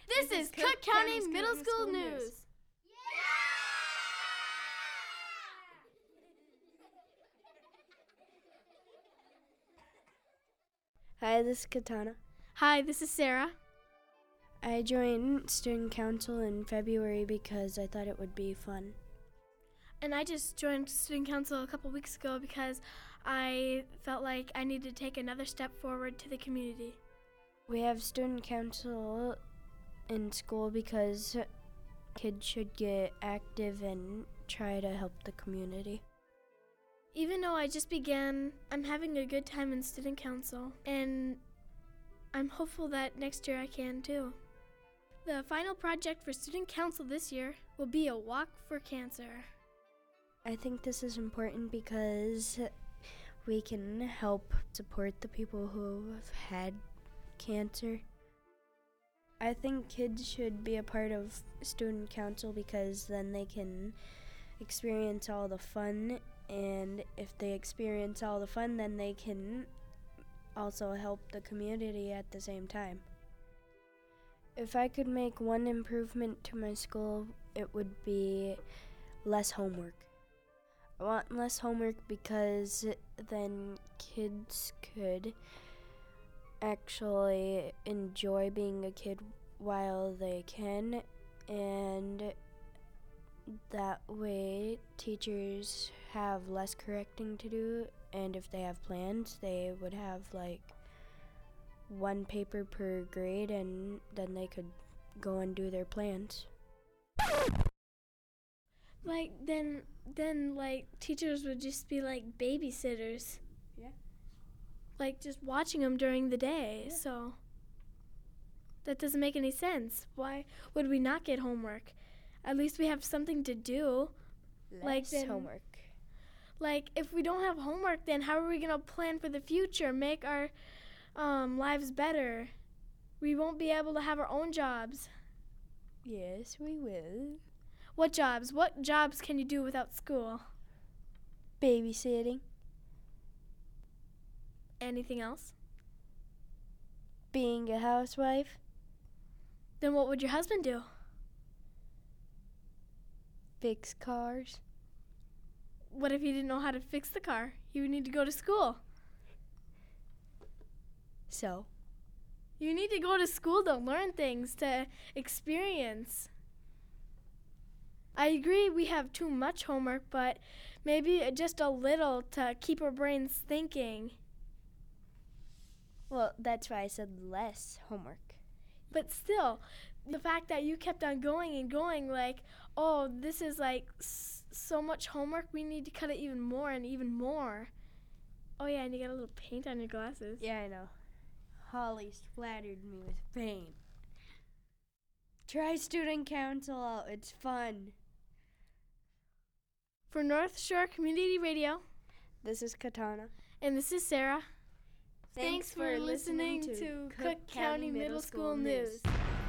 This is Cook County Middle School News. Hi, this is Katana. Hi, this is Sarah. I joined Student Council in February because I thought it would be fun. And I just joined Student Council a couple weeks ago because I felt like I needed to take another step forward to the community. We have Student Council in school because kids should get active and try to help the community. Even though I just began, I'm having a good time in Student Council, and I'm hopeful that next year I can too. The final project for Student Council this year will be a walk for cancer. I think this is important because we can help support the people who have had cancer. I think kids should be a part of Student Council because then they can experience all the fun, and if they experience all the fun, then they can also help the community at the same time. If I could make one improvement to my school, it would be less homework. I want less homework because then kids could actually enjoy being a kid while they can, and that way teachers have less correcting to do, and if they have plans, they would have like one paper per grade, and then they could go and do their plans. Like then like teachers would just be like babysitters. Yeah. Like just watching them during the day. Yeah. So that doesn't make any sense. Why would we not get homework? At least we have something to do. Less homework. Like if we don't have homework, then how are we gonna plan for the future, make our lives better? We won't be able to have our own jobs. Yes, we will. What jobs? What jobs can you do without school? Babysitting. Anything else? Being a housewife. Then what would your husband do? Fix cars. What if he didn't know how to fix the car? He would need to go to school. So? You need to go to school to learn things, to experience. I agree we have too much homework, but maybe just a little to keep our brains thinking. Well, that's why I said less homework. But still, the fact that you kept on going and going, like, oh, this is like so much homework, we need to cut it even more and even more. Oh yeah, and you got a little paint on your glasses. Yeah, I know. Holly splattered me with paint. Try Student Council out, it's fun. For North Shore Community Radio, this is Katana. And this is Sarah. Thanks for listening to Cook County Middle School News.